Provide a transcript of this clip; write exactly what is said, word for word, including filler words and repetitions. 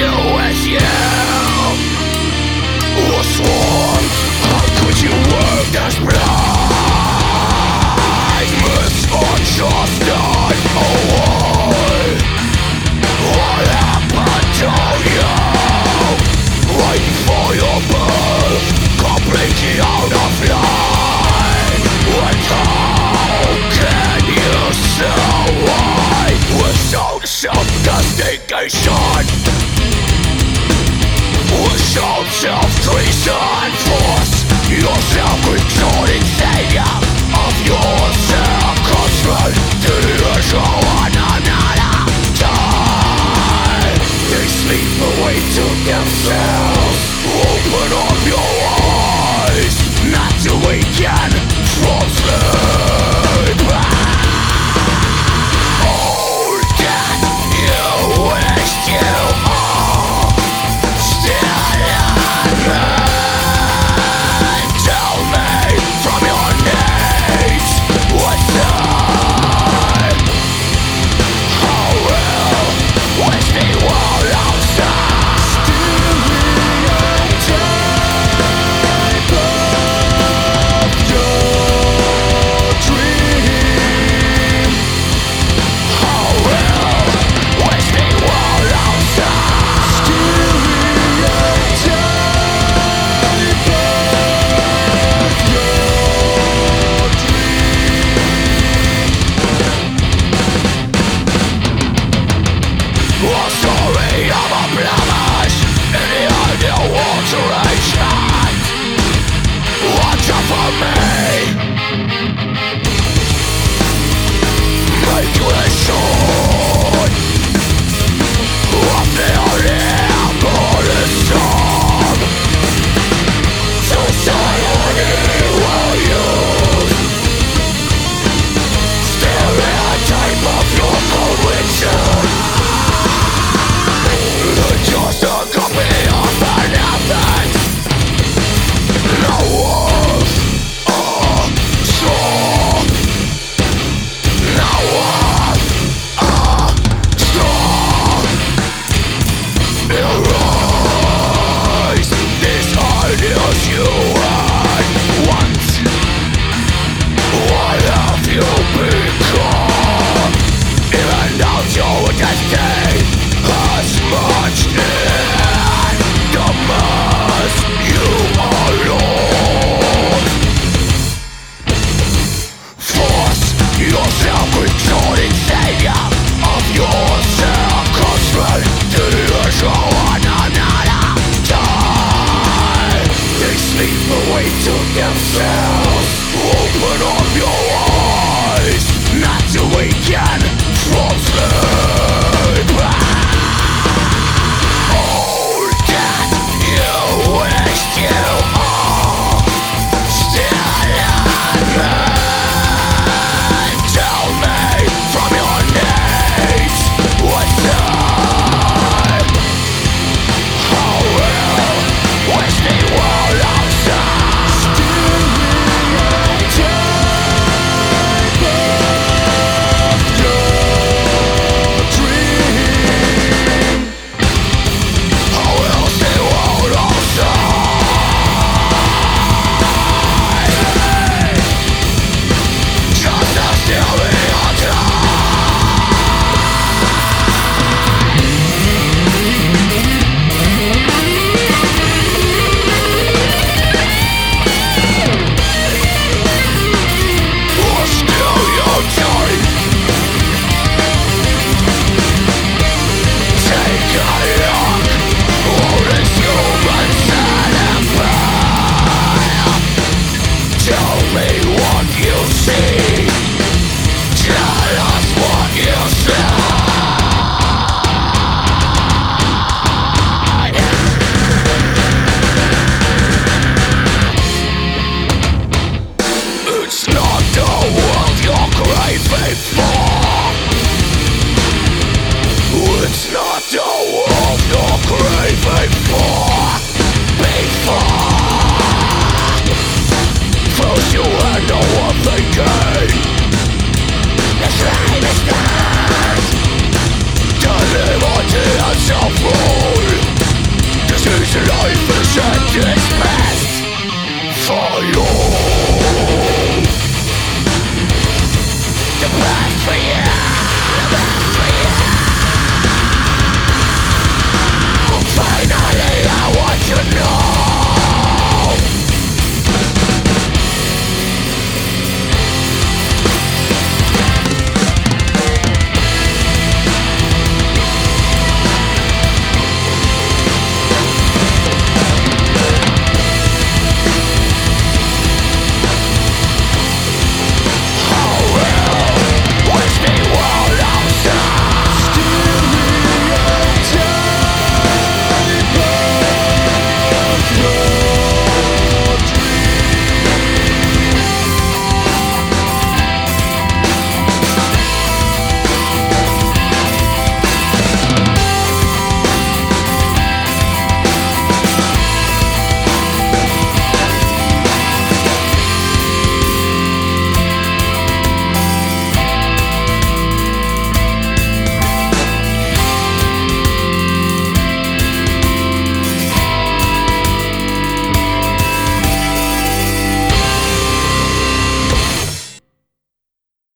do with you was wrong. How could you work this blind? Misunderstood. Oh, why? What happened to you? Right before your birth, completely out of line. What how can you say why? Without self-castigation, without self-treason, force yourself controlling savior of yourself, control to show one another time. They sleep away to themselves. Open up your eyes, not to weaken from sleep. All that you wish you are still alive. Tell me from your knees what's time. How will wish the world outside. Watch out for me. Manipulation of the abolition. Society will use stereotype of your conviction. Just a copy of an event. No worth or strong. No worth or strong. Erase these ideas you had once. What have you become? Even though your destiny has moved.